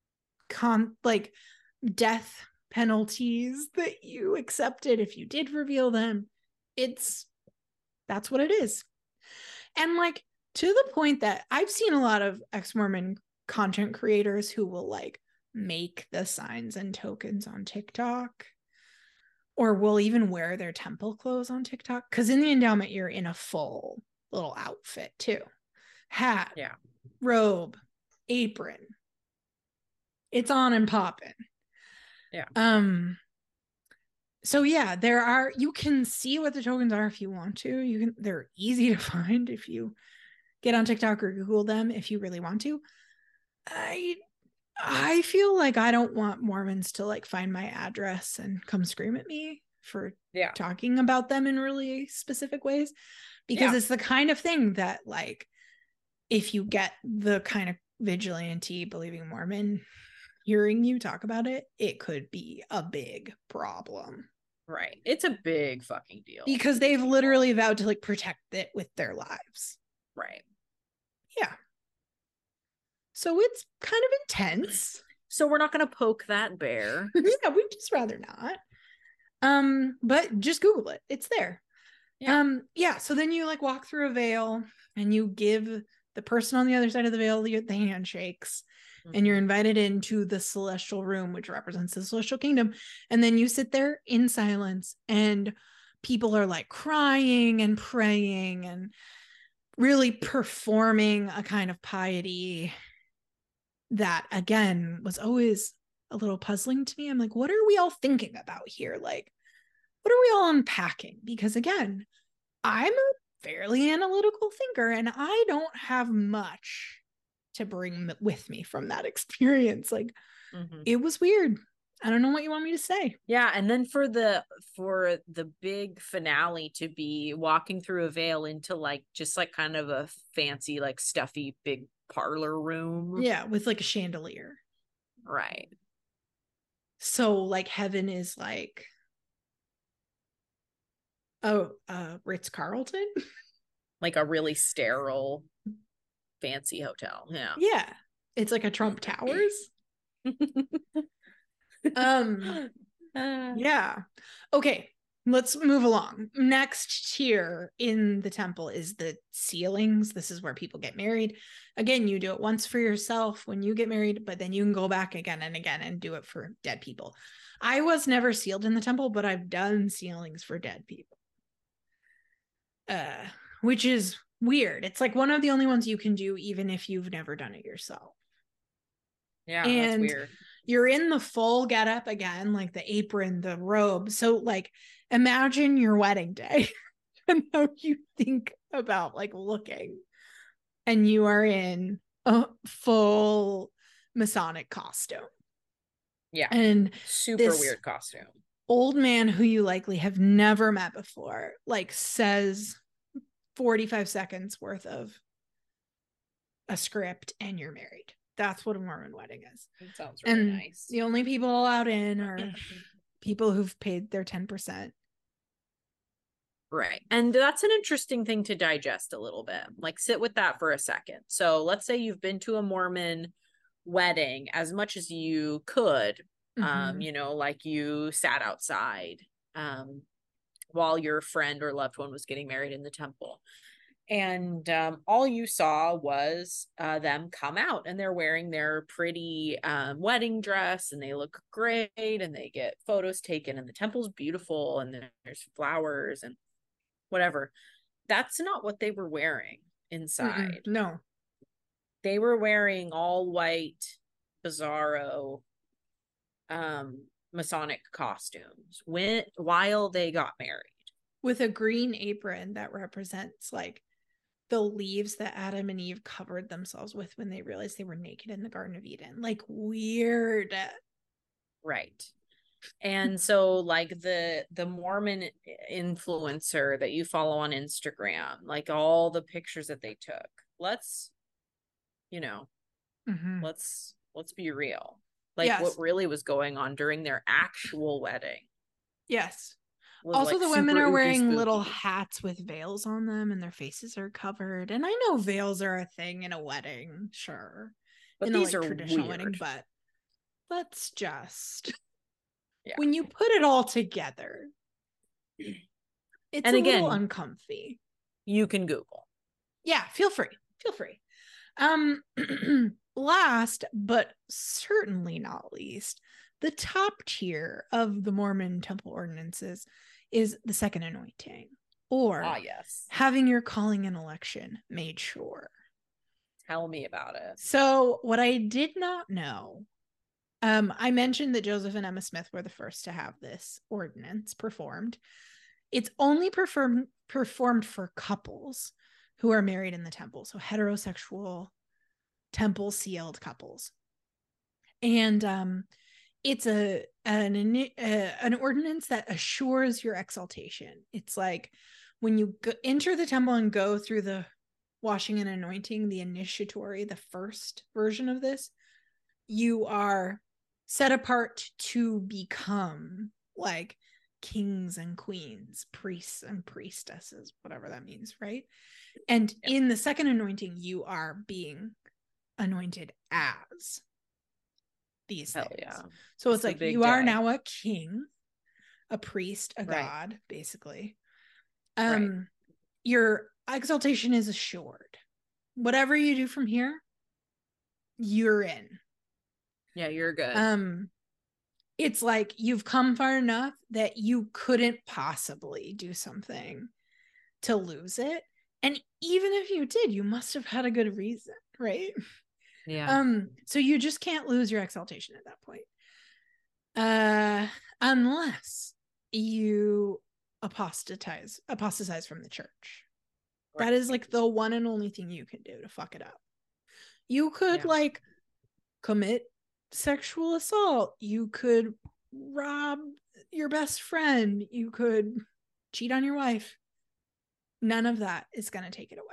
death penalties that you accepted if you did reveal them. That's what it is. And like, to the point that I've seen a lot of ex-Mormon content creators who will like make the signs and tokens on TikTok, or will even wear their temple clothes on TikTok. Because in the endowment, you're in a full little outfit too. Hat, robe, apron. It's on and popping.
Yeah.
So yeah, you can see what the tokens are if you want to. They're easy to find if you get on TikTok or Google them if you really want to. I feel like I don't want Mormons to like find my address and come scream at me for talking about them in really specific ways, because it's the kind of thing that like, if you get the kind of vigilante believing Mormon hearing you talk about it, it could be a big problem.
Right. It's a big fucking deal.
Because they've literally vowed to like protect it with their lives.
Right.
Yeah. So it's kind of intense.
So we're not going to poke that bear.
Yeah, we'd just rather not. But just Google it. It's there. Yeah. So then you like walk through a veil and you give the person on the other side of the veil the handshakes, and you're invited into the celestial room, which represents the celestial kingdom. And then you sit there in silence, and people are like crying and praying and really performing a kind of piety that, again, was always a little puzzling to me. I'm like, what are we all thinking about here? Like, what are we all unpacking? Because again, I'm a fairly analytical thinker, and I don't have much to bring with me from that experience. Like, it was weird. I don't know what you want me to say.
Yeah, and then for the big finale to be walking through a veil into like just like kind of a fancy like stuffy big parlor room.
Yeah, with like a chandelier.
Right.
So like heaven is like Ritz-Carlton,
like a really sterile fancy hotel.
Yeah, it's like a Trump Towers. Yeah, okay, let's move along. Next tier in the temple is the sealings. This is where people get married. Again, you do it once for yourself when you get married, but then you can go back again and again and do it for dead people. I was never sealed in the temple, but I've done sealings for dead people, which is weird. It's like one of the only ones you can do even if you've never done it yourself.
Yeah,
and
that's weird.
You're in the full getup again, like the apron, the robe. So like, imagine your wedding day and how you think about like looking, and you are in a full Masonic costume.
Yeah.
And
super weird costume.
Old man who you likely have never met before, like, says 45 seconds worth of a script and you're married. That's what a Mormon wedding is.
It sounds really nice.
The only people allowed in are people who've paid their 10%.
Right. And that's an interesting thing to digest a little bit. Like, sit with that for a second. So let's say you've been to a Mormon wedding as much as you could. You know, like you sat outside while your friend or loved one was getting married in the temple. And all you saw was them come out, and they're wearing their pretty wedding dress, and they look great, and they get photos taken, and the temple's beautiful, and there's flowers and whatever. That's not what they were wearing inside.
No.
They were wearing all white, bizarro Masonic costumes while they got married.
With a green apron that represents like the leaves that Adam and Eve covered themselves with when they realized they were naked in the Garden of Eden. Like, weird.
Right. And so like the Mormon influencer that you follow on Instagram, like all the pictures that they took, let's be real. Like, yes, what really was going on during their actual wedding.
Yes. Also, like, the women are wearing spooky little hats with veils on them, and their faces are covered. And I know veils are a thing in a wedding, sure,
but
in
these
a,
like,
are traditional
weird.
Wedding. But let's just, when you put it all together, it's and a little uncomfy.
You can Google.
Yeah, feel free. Last but certainly not least, the top tier of the Mormon temple ordinances is the second anointing, or having your calling and election made sure.
Tell me about it.
So what I did not know, I mentioned that Joseph and Emma Smith were the first to have this ordinance performed. It's only performed for couples who are married in the temple, so heterosexual temple sealed couples. And it's an ordinance that assures your exaltation. It's like when you enter the temple and go through the washing and anointing, the initiatory, the first version of this, you are set apart to become like kings and queens, priests and priestesses, whatever that means, right? And in the second anointing, you are being anointed as these things. Yeah. So it's like you are now a king, a priest, a god, basically. Your exaltation is assured. Whatever you do from here, you're in.
Yeah, you're good.
It's like you've come far enough that you couldn't possibly do something to lose it. And even if you did, you must have had a good reason, right?
Yeah.
So you just can't lose your exaltation at that point. Unless you apostatize from the church. Right. That is like the one and only thing you can do to fuck it up. You could like commit sexual assault. You could rob your best friend. You could cheat on your wife. None of that is going to take it away.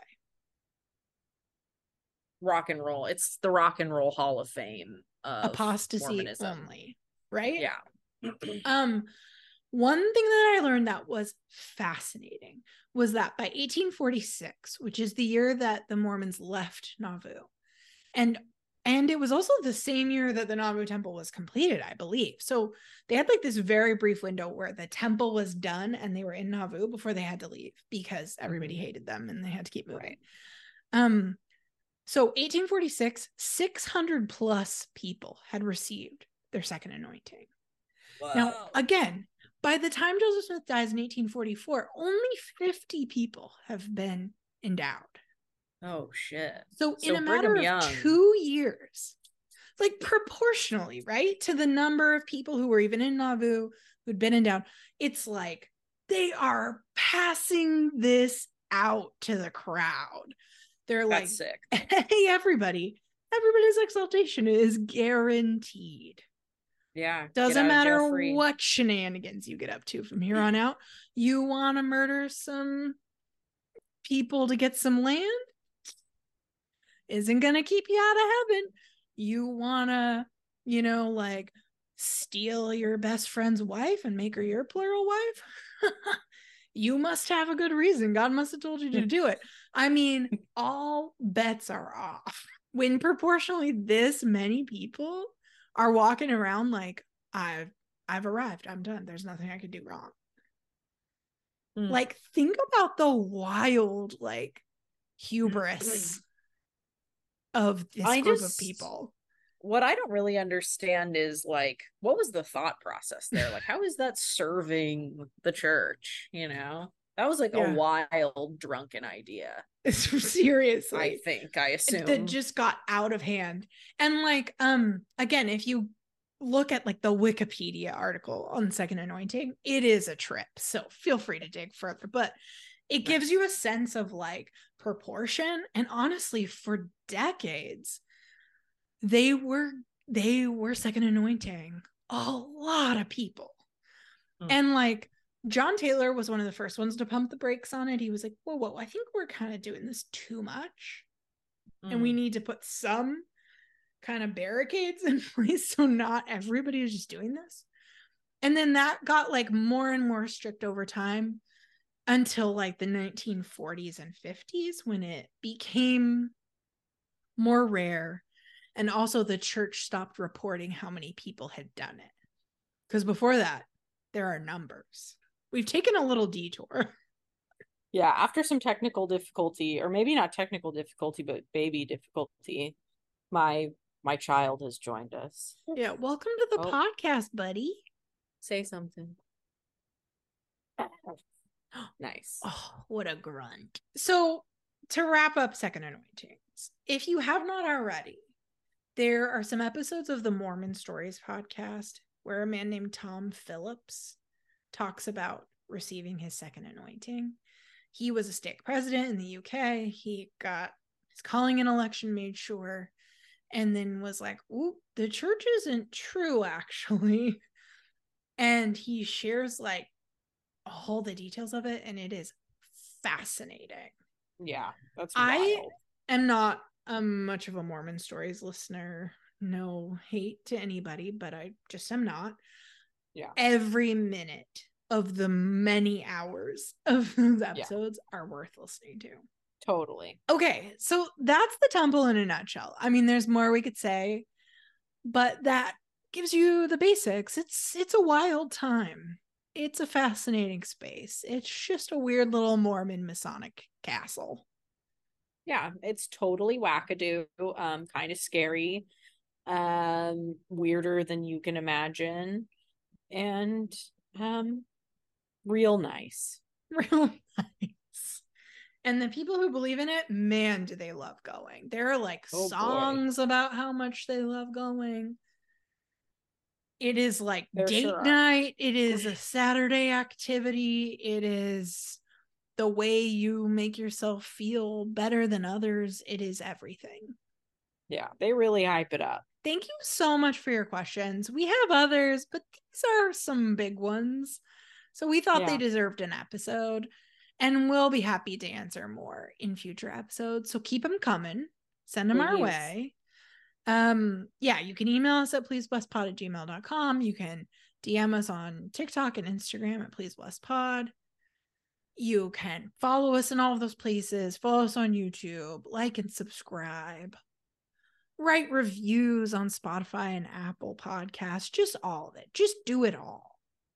Rock and roll. It's the Rock and Roll Hall of Fame of
apostasy
Mormonism.
Only, right?
Yeah.
One thing that I learned that was fascinating was that by 1846, which is the year that the Mormons left Nauvoo, and it was also the same year that the Nauvoo temple was completed, I believe. So they had like this very brief window where the temple was done and they were in Nauvoo before they had to leave because everybody hated them and they had to keep moving. Right. So 1846, 600 plus people had received their second anointing. Wow. Now, again, by the time Joseph Smith dies in 1844, only 50 people have been endowed.
Oh, shit.
So in a matter of 2 years, like proportionally, right, to the number of people who were even in Nauvoo who'd been endowed, it's like they are passing this out to the crowd. They're like,
sick.
Hey, everybody, everybody's exaltation is guaranteed.
Yeah.
Doesn't matter what shenanigans you get up to from here on out. You want to murder some people to get some land? Isn't going to keep you out of heaven. You want to, like steal your best friend's wife and make her your plural wife? You must have a good reason. God must have told you to do it. I mean, all bets are off. When proportionally this many people are walking around like, I've arrived. I'm done. There's nothing I could do wrong. Like, think about the wild, like, hubris of this group of people.
What I don't really understand is, like, what was the thought process there? Like, how is that serving the church? That was like a wild, drunken idea.
Seriously.
I assume.
That just got out of hand. And like, again, if you look at like the Wikipedia article on Second Anointing, it is a trip. So feel free to dig further. But it gives you a sense of like proportion. And honestly, for decades, they were Second Anointing a lot of people. And like John Taylor was one of the first ones to pump the brakes on it. He was like, whoa, I think we're kind of doing this too much. And we need to put some kind of barricades in place so not everybody is just doing this. And then that got like more and more strict over time until like the 1940s and 50s, when it became more rare. And also the church stopped reporting how many people had done it. Because before that, there are numbers. We've taken a little detour.
Yeah, after some technical difficulty, or maybe not technical difficulty, but baby difficulty, my child has joined us.
Yeah, welcome to the podcast, buddy.
Say something. Nice.
Oh, what a grunt. So, to wrap up Second Anointings, if you have not already, there are some episodes of the Mormon Stories podcast where a man named Tom Phillips talks about receiving his second anointing. He was a stake president in the UK. He got his calling and election made sure, and then was like, ooh, the church isn't true, actually. And he shares like all the details of it, and it is fascinating.
Yeah, that's wild.
I am not much of a Mormon Stories listener. No hate to anybody, but I just am not.
Yeah.
Every minute of the many hours of those episodes are worth listening to.
Totally.
Okay, so that's the temple in a nutshell. I mean, there's more we could say, but that gives you the basics. It's a wild time. It's a fascinating space. It's just a weird little Mormon Masonic castle.
Yeah, it's totally wackadoo, kind of scary, weirder than you can imagine, and real nice.
Real nice. And the people who believe in it, man, do they love going. There are like songs about how much they love going. It is like date night. It is a Saturday activity. It is the way you make yourself feel better than others. It is everything.
Yeah, they really hype it up.
Thank you so much for your questions. We have others, but these are some big ones. So we thought they deserved an episode, and we'll be happy to answer more in future episodes. So keep them coming. Send them our way. You can email us at pleaseblesspod@gmail.com. You can DM us on TikTok and Instagram at pleaseblesspod. You can follow us in all of those places. Follow us on YouTube. Like and subscribe. Write reviews on Spotify and Apple Podcasts. Just all of it. Just do it all.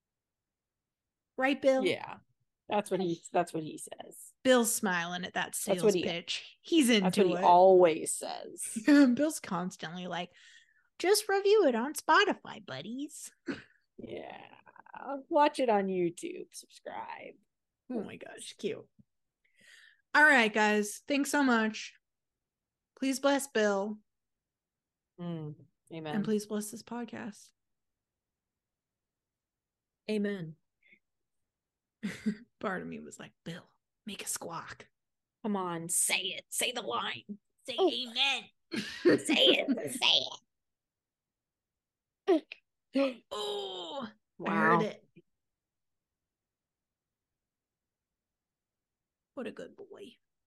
Right, Bill?
Yeah. That's what he says.
Bill's smiling at that sales pitch. He's into it.
That's what he always says.
Bill's constantly like, just review it on Spotify, buddies.
Yeah. Watch it on YouTube. Subscribe.
Oh my gosh, cute. All right, guys. Thanks so much. Please bless Bill.
Amen.
And please bless this podcast.
Amen.
Part of me was like, Bill, make a squawk.
Come on, say it. Say the line.
Say amen. Say it. Oh, wow. I heard it. What a good boy.